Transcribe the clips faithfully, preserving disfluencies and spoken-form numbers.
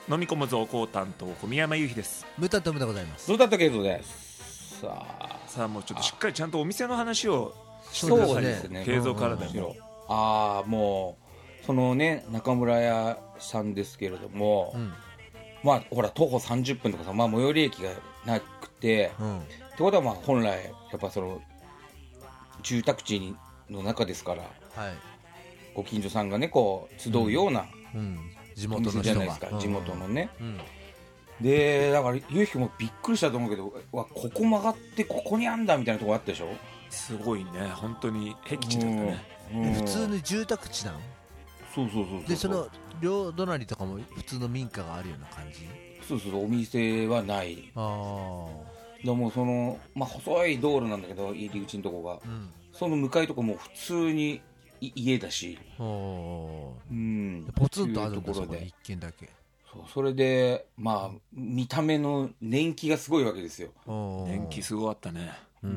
飲み込むぞ高担当小宮山雄飛です。 ムタトムでございます。 ゾタットケイトです。さあさあもうちょっとしっかりちゃんとお店の話をしてそうください。 ですね。 慶三からでも、 ああもうそのね中村屋さんですけれども、うん、まあほら徒歩さんじゅっぷんとかさ、まあ最寄り駅がなくて、うん、ってことはまあ本来やっぱその住宅地の中ですから、はい、ご近所さんがねこう集うような、うんうん、 地元の人じゃないですか、地元のね、うんうん、でだからゆうひくもびっくりしたと思うけど、わここ曲がってここにあんだみたいなとこあったでしょ。 すごいね、本当に僻地だったね、 うんうん、普通に住宅地なの。 そうそうそうそう。 でその両隣とかも普通の民家があるような感じ。 そうそうそう、お店はない。あでもその、まあ、細い道路なんだけど入り口のとこが、うん、その向かいとこも普通に家だし、うん、 ポツンとあるんだそこで一軒だけ。 そう、それでまあ見た目の年季がすごいわけですよ。 年季すごかったね、うん、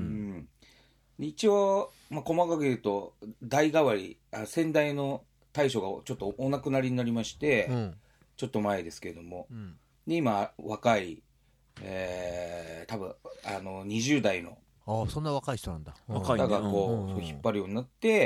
一応、まあ、細かく言うと代替わり、あ先代の大将がちょっとお亡くなりになりまして、うん、ちょっと前ですけれども、うん、で今若い、えー、多分あのにじゅう代の、 あそんな若い人なんだ、 若いね、がこう、うん、引っ張るようになって、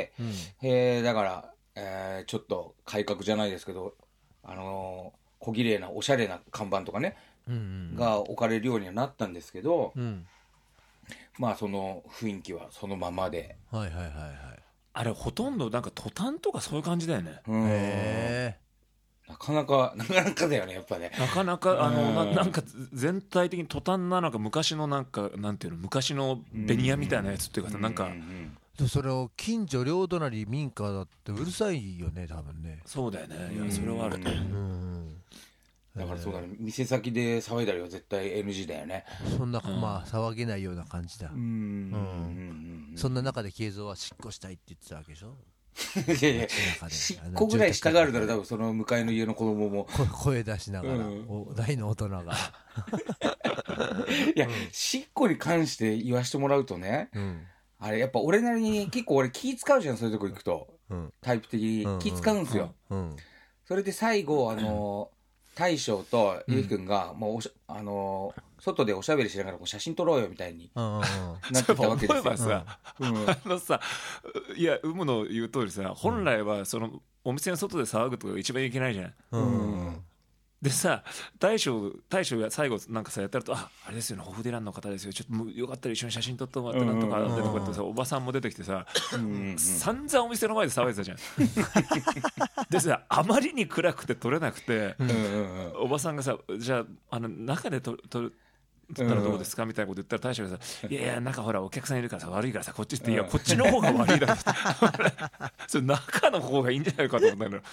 うんえー、だから、えー、ちょっと改革じゃないですけど、あのー、小綺麗なおしゃれな看板とかね、うんうん、が置かれるようにはなったんですけど、うん、まあその雰囲気はそのままで、 はいはいはいはい、 あれほとんどなんかトタンとかそういう感じだよね。 へーなかなかなかなかだよねやっぱね。 なかなかあの な, なんか全体的にトタンなのか昔のなんかなんていうの昔のベニヤみたいなやつっていうかさ、なんかでそれを近所両隣民家だってうるさいよね多分ね。 そうだよね。いやそれはあるね。うんだからそうだね、店先で騒いだりは絶対 エヌジー だよね。 そんな、うん、まあ騒げないような感じだ。うん、うん、そんな中で慶三は執行したいって言ってたわけでしょ。 いやいや執行ぐらいしたがるなら多分その向かいの家の子供も声出しながら、うん、大の大人がいや、うん、執行に関して言わしてもらうとね、うん、あれやっぱ俺なりに結構俺気使うじゃん、そういうとこ行くと、うん、タイプ的に気使うんですよ、うんうん、それで最後あの大将とゆうひくんがもうおしあのー、外でおしゃべりしながらこう写真撮ろうよみたいになってたわけですよ。 思えばさ、うん、あのさ、いや有無の言う通りさ、本来はそのお店の外で騒ぐとか一番いけないじゃん、うんうん、でさ大将大将が最後なんかさやったらと、ああれですよね、ホフデランの方ですよ、ちょっとよかったら一緒に写真撮ってもらってなんとかってとかってさ、おばさんも出てきてさ、散々お店の前で騒いでたじゃんでさ、あまりに暗くて撮れなくて、おばさんがさ、じゃあ、あの中で撮る撮ったらどうですかみたいなこと言ったら、大将がさ、いやいや中ほらお客さんいるからさ悪いからさこっちって、いやこっちの方が悪いだろそれ中の方がいいんじゃないかと思ったの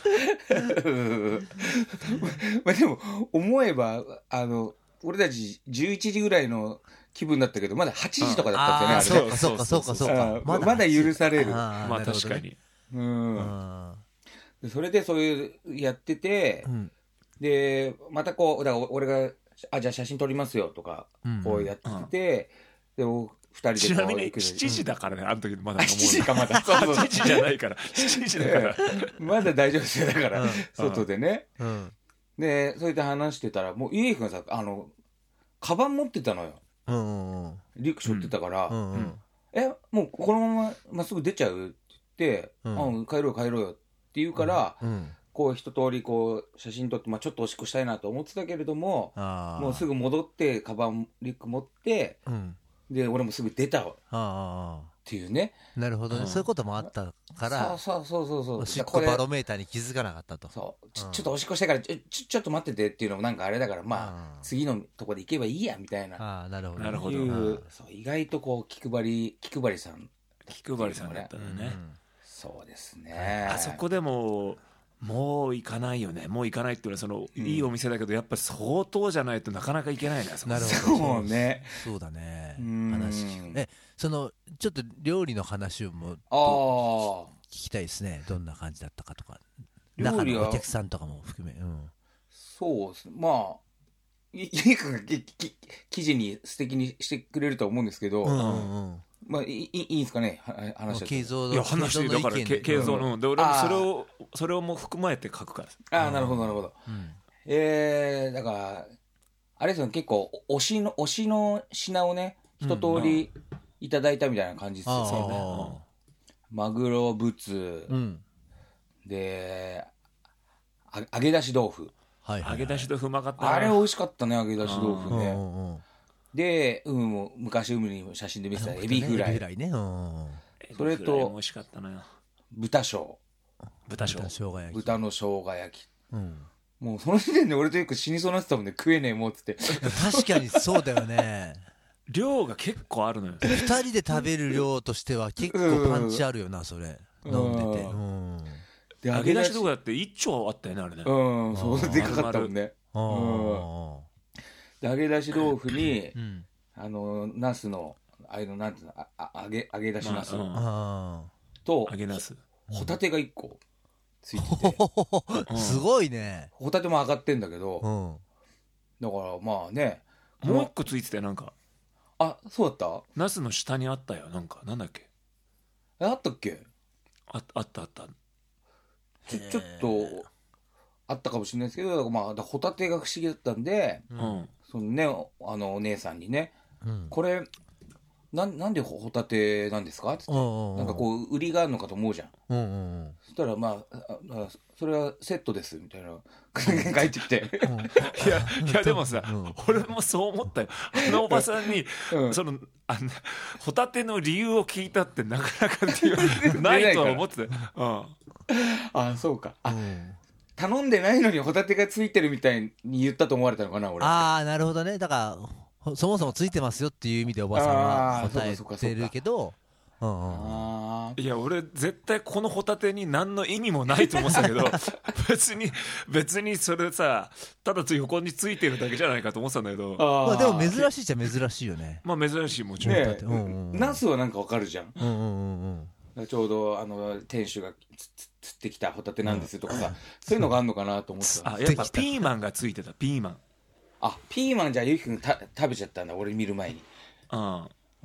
まあでも思えばあの俺たちじゅういちじぐらいの気分だったけどまだはちじとかだったんですよね。あれそうかそうかそうかまだ許される。 あまあ確かに、うん、 でそれでそういうやってて、うん、でまたこうだから俺があじゃあ写真撮りますよとかこうやってて、うんうん、でふたりでちなみにしちじだからね、あの時まだしちじかまだそうそうしちじじゃないからしちじだからまだ大丈夫ですよだから、うん、外でね、うん、でそれで話してたらもうゆうひくんがさあのカバン持ってたのよ、うんうんうん、リュック背負ってたから、うんうん、えもうこのまままっすぐ出ちゃうって言って、うん、あ帰ろう帰ろうよって言うから、うんうんこう一通りこう写真撮って、まあ、ちょっとおしっこしたいなと思ってたけれどももうすぐ戻ってカバンリュック持って、うん、で俺もすぐ出たっていうね。 なるほどね、うん、そういうこともあったからそうそうそうそうおしっこバロメーターに気づかなかったと。 そうちょ、うん、ちょっとおしっこしたいからちょ、ちょ、ちょっと待っててっていうのもなんかあれだからまあ次のとこで行けばいいやみたいな。 あなるほど、 なるほど。 そう意外とこう気配り気配りさん気配りさんだったのね、うん、 そうですね。 あそこでももう行かないよね。もう行かないっていうのはその、うん、いいお店だけどやっぱ相当じゃないとなかなか行けないね。 なるほどそうね。そうだね。話聞くね。そのちょっと料理の話をも聞きたいですね。どんな感じだったかとか中のお客さんとかも含め、うん、 そうですね。まあゆいかが記事に素敵にしてくれると思うんですけど、うんうんうんまあ、いい、いいんですかね話して慶三のいや話してだから慶三ので俺もそれをそれをも含まれて書くから。 ああなるほどなるほど、うん、 えー、だからあれですよね、結構推しの推しの品をね一通りいただいたみたいな感じですよね、うん、マグロブツ、うん、であ揚げ出し豆腐、 はいはいはい、揚げ出し豆腐うまかったな。 あれ美味しかったね、揚げ出し豆腐ね、うんうん、で、うん、もう昔海に写真で見てたエビフライ、エビフライね、うん、それと美味しかったな、 豚小豚小豚の生姜焼き、うん、もうその時点で俺とよく死にそうになってたもんね、食えねえもんっつって確かにそうだよね量が結構あるのよ。 ふたりで食べる量としては結構パンチあるよな、それ飲んでて、うん、 で揚げ出しとかだっていっ丁あったよね、あれね、 うん、そうでかかったもんね、うん、で揚げ出し豆腐に、うん、あのナスのああいうのなんていうの、ああ揚げ揚げ出しナス、まあ、と揚げナスホタテがいっこついててすごいね。 ホタテも上がってんだけど、うん、だからまあね、 もう一個ついてたよ、なんか。 あ、そうだった？ ナスの下にあったよ、なんかなんだっけ、 え、あったっけ？ あ、あったあった、 ちょ、ちょっとあったかもしれないですけど、まあホタテが不思議だったんで、うん、そのね、あのお姉さんにね、うん、これな, なんでホタテなんですかって言って、なんかこう売りがあるのかと思うじゃん、うんうんうん、そしたらまあ、あ、それはセットですみたいな帰ってきていやいやでもさ、うん、俺もそう思ったよ、あのおばさんに、うん、そのあのホタテの理由を聞いたってなかなかないとは思ってた、うん、 あ、そうか、あ、うん、頼んでないのにホタテがついてるみたいに言ったと思われたのかな、俺。 ああ、なるほどね。だからそもそもついてますよっていう意味でおばさんは答えてるけど、 うんうん、いや俺絶対このホタテに何の意味もないと思ってたけど別に別にそれさただと横についてるだけじゃないかと思ってたんだけど、 あ、まあ、でも珍しいっちゃ珍しいよね。 まあ珍しい、もちろん、 ね、うんうん、ナスはなんかわかるじゃん、うんうんうん、ちょうどあの店主が釣ってきたホタテなんですとかさ、うん、そういうのがあるのかなと思ってた。 あ、やっぱピーマンがついてた、ピーマン。 あ、ピーマンじゃあゆきくんた食べちゃったんだ、俺見る前に。 ああ、うん、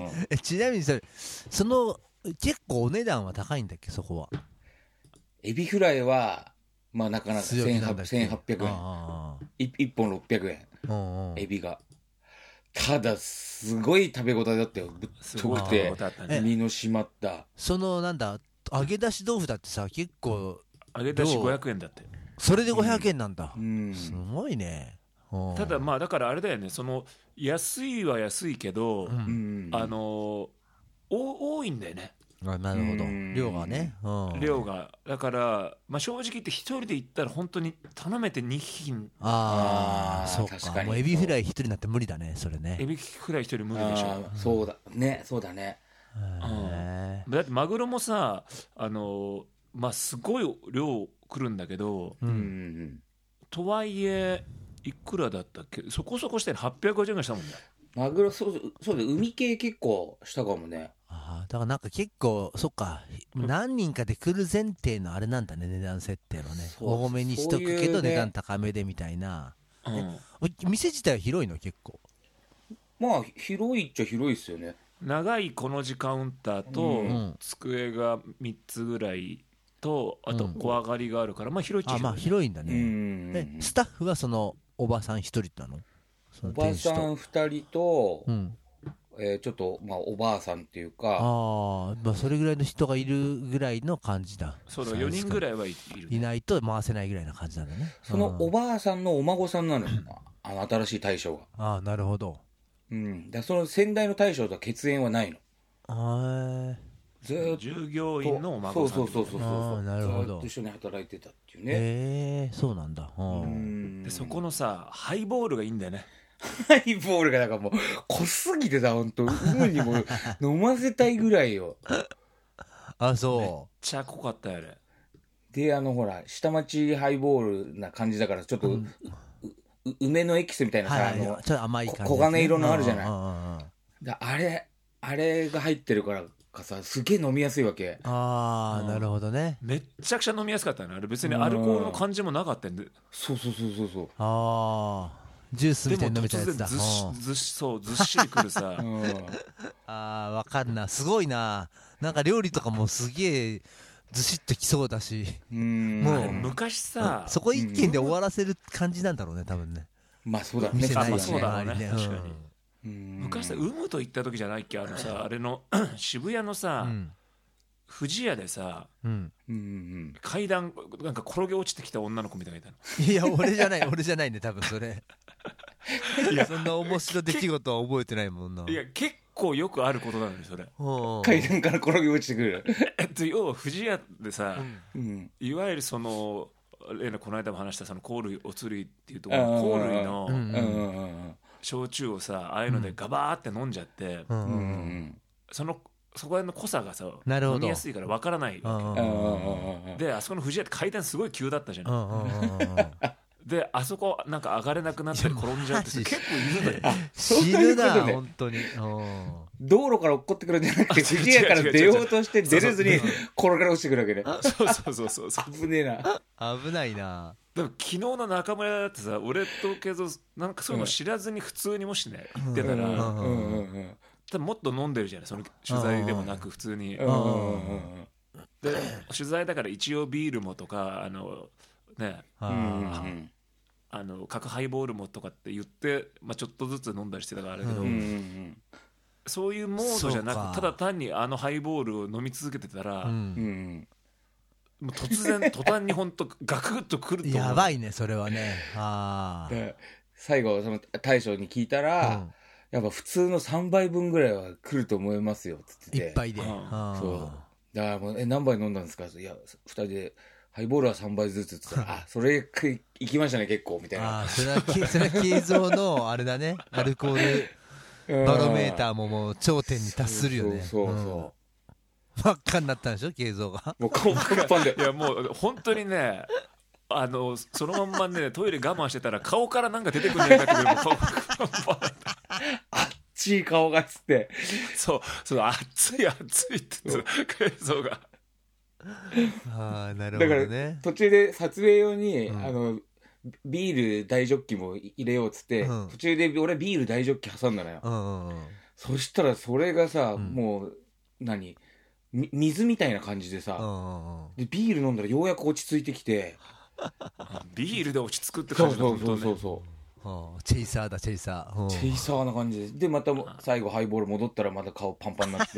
え、ちなみにそれその結構お値段は高いんだっけ、そこは。 エビフライはまあなかなかせんはっぴゃくえん、いいっぽんろっぴゃくえん、エビが。ただすごい食べ応えだったよ、ぶっとくて身の締まった。 そのなんだ揚げ出し豆腐だってさ、結構揚げ出しごひゃくえんだって。 それでごひゃくえんなんだ、うん、すごいね。 ただまあだからあれだよね、その安いは安いけど、うん、あのお多いんだよね。 あ、なるほど、量がね、 うん、量がだから、まあ、正直言って一人で行ったら本当に頼めてにひん。 ああ、そうか、確かにもうエビフライ一人になって無理だね、それね。 エビフライ一人無理でしょ。 そうだね、そうだね、 うん、だってマグロもさ、あのまあすごい量来るんだけど、うん、とはいえいくらだったっけ、そこそこしてはっぴゃくごじゅうえんがしたもんね。 マグロ、そうそうで、海系結構したかもね。 ああ、だからなんか結構そっか、何人かで来る前提のあれなんだね、値段設定のね。多めにしとくけど値段高めでみたいな、うん、店自体は広いの結構。 まあ広いっちゃ広いですよね。 長いこの字カウンターと、うん、机がみっつぐらいと、あと小上がりがあるから、うん、まあ広いっちゃ広い、ね、 あ、まあ広いんだね。うん、え、スタッフはそのおばさん一人なの？ おばさん二人と、うん、えー、ちょっと、まあ、おばあさんっていうか、 あ、まあ、それぐらいの人がいるぐらいの感じだ。 そうだ、よにんぐらいはいる、ね、 いないと回せないぐらいな感じなんだね。 そのおばあさんのお孫さんなのよ、あの新しい大将が。 ああ、なるほど。 うん、だその先代の大将とは血縁はないの。 あ、 ずっと従業員のお孫さん。 そうそうそうそうそう、 なるほど、 ずっと一緒に働いてたっていうね。 へえ、そうなんだ。うん、でそこのさハイボールがいいんだよね。 ハイボールがなんかもう濃すぎてさ、本当海にも飲ませたいぐらいよ。 あ、そう。 めっちゃ濃かったよあれ。 で、あのほら下町ハイボールな感じだからちょっと、うん、梅のエキスみたいなさ、はい、あのちょっと甘い感じ、ね、黄金色のあるじゃない。あ, だあれあれが入ってるからかさ、すげえ飲みやすいわけ。 ああ、なるほどね。 めっちゃくちゃ飲みやすかったねあれ。別にアルコールの感じもなかったんで。 そうそうそうそうそう。 ああ、ジュースみたいに飲みたいやつだ。 ずっしずっしそうずっしりくるさ、うん、 ああ、わかんな、すごいな。なんか料理とかもすげえずしっときそうだし、 うんもう昔さ、 そこ一軒で終わらせる感じなんだろうね多分ね。 まあそうだね。 見せないよね。 そうだろうね、確かに。 うん昔さ、有無と行った時じゃないっけ、あのさ、あれの渋谷のさ、富士屋でさ、 うんうん、 階段なんか転げ落ちてきた女の子みたいなのいたの。いや俺じゃない俺じゃないね多分それ。いやそんな面白い出来事は覚えてないもんな。 いや結構よくあることなのよそれ。 階段から転げ落ちてくる。 えっと要は富士屋でさ、 うん、 いわゆるその例のこの間も話したその香類おつ類っていうところ、香類の焼酎をさああいうのでガバーって飲んじゃって、うんうん、そのそこら辺の濃さがさ飲みやすいから分からないわけで、あそこの富士屋って階段すごい急だったじゃないで、あそこなんか上がれなくなったり転んじゃうって結構いるんだよ。 死ぬな本当に。 道路から落っこってくるんじゃなくて富士屋から出ようとして出れずに転が落ちてくるわけで。 そうそうそうそう危ねえな。 危ないな。 でも昨日の中村だってさ、俺とケイゾなんかそういうの知らずに普通にもしね行ってたら多分もっと飲んでるじゃない、その取材でもなく普通に。で取材だから一応ビールもとかあのね、あの角ハイボールもとかって言って、まあ、ちょっとずつ飲んだりしてたからあれだけど、うん、そういうモードじゃなくただ単にあのハイボールを飲み続けてたら、うん、もう突然途端に本当ガクッとくると思う。 やばいねそれはね。あで最後その大将に聞いたら、うん、やっぱ普通のさんばいぶんぐらいは来ると思いますよっつってて、 いっぱいで、うん、 そうだからもうえ何杯飲んだんですか。いやふたりでハイボールはさんばいずつって言ったらあそれいきましたね結構みたいな。 あそれはそれは慶三のあれだねアルコールバロメーターももう頂点に達するよね。 そうそうそうそう、うん、 真っ赤になったんでしょ慶三が。 もう顔パンパンで。 いやもう本当にねあのそのまんまねトイレ我慢してたら顔からなんか出てくるんじゃないかってぐらい顔パンパン熱い顔がつってそうそう熱い熱いって言って慶三が。 あなるほどね、 だから途中で撮影用に、うん、あのビール大ジョッキも入れようっつって、うん、途中で俺ビール大ジョッキ挟んだのよ、うんうんうん、そしたらそれがさ、うん、もう何水みたいな感じでさ、うんうんうん、でビール飲んだらようやく落ち着いてきてビールで落ち着くって感じだ。 そうそうそうそう、 チェイサーだチェイサー、 チェイサーな感じででまた最後ハイボール戻ったらまた顔パンパンになって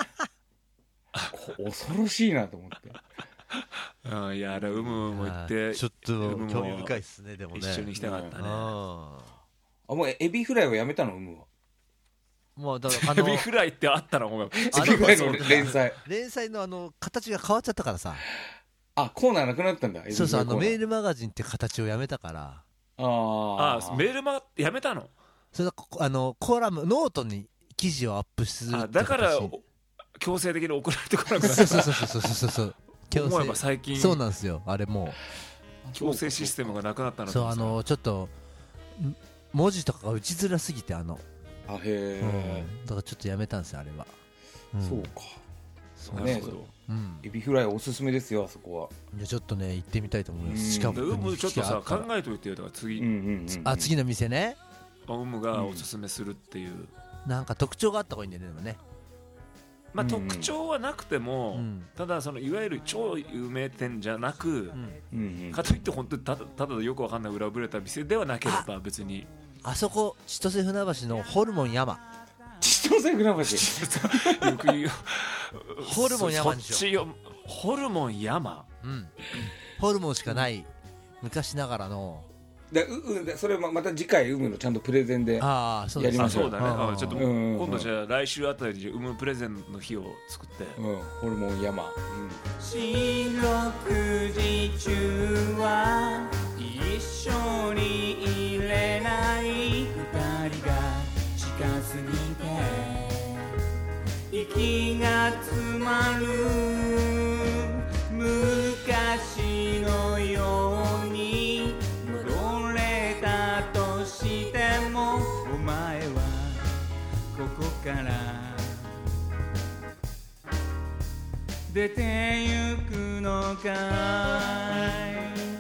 恐ろしいなと思ってあいやあれ有無も行ってちょっと興味深いっすね。でもね一緒に行きたかったね。 ああもうエビフライはやめたの有無は。 もうだからあのエビフライってあったの。 エビフライの連載連載のあの形が変わっちゃったからさ。 あコーナーなくなったんだ。 そうそうあのメールマガジンって形をやめたから。ああメールマやめたの。 それあのコラムノートに記事をアップする。 あだから強制的に送られてこなくなった。 そうそうそうそうそうそう思えば最近そうなんですよ。あれもう強制システムがなくなったの。 そうあのちょっと文字とかが打ちづらすぎてあのあへえ、 うん、だからちょっとやめたんですよあれは、 うん、そうかそうね、 うん、エビフライおすすめですよあそこは。 じゃあちょっとね行ってみたいと思います。近くにウムちょっとさ考えといてよ。だから次、うんうんうん、あ次の店ねウムがおすすめするっていう、 うん、なんか特徴があった方がいいんだよねでもね。 まあ、特徴はなくても、うん、ただそのいわゆる超有名店じゃなく、うん、かといって本当にただただよくわかんない裏ぶれた店ではなければ別にあ, あそこ千歳船橋のホルモン山千歳船橋よく言うよホルモン山でしょ。 そっちよホルモン山、 うん、ホルモンしかない昔ながらのだううそれまた次回ウムのちゃんとプレゼンでやりましょう。 そうだね。あちょっと今度じゃあ来週あたりでウムプレゼンの日を作って、 うん、ホルモン山、うん、 四六時中は一緒にいれない二人が近すぎて息が詰まる昔のように戻れたとしてもお前はここから出てゆくのかい。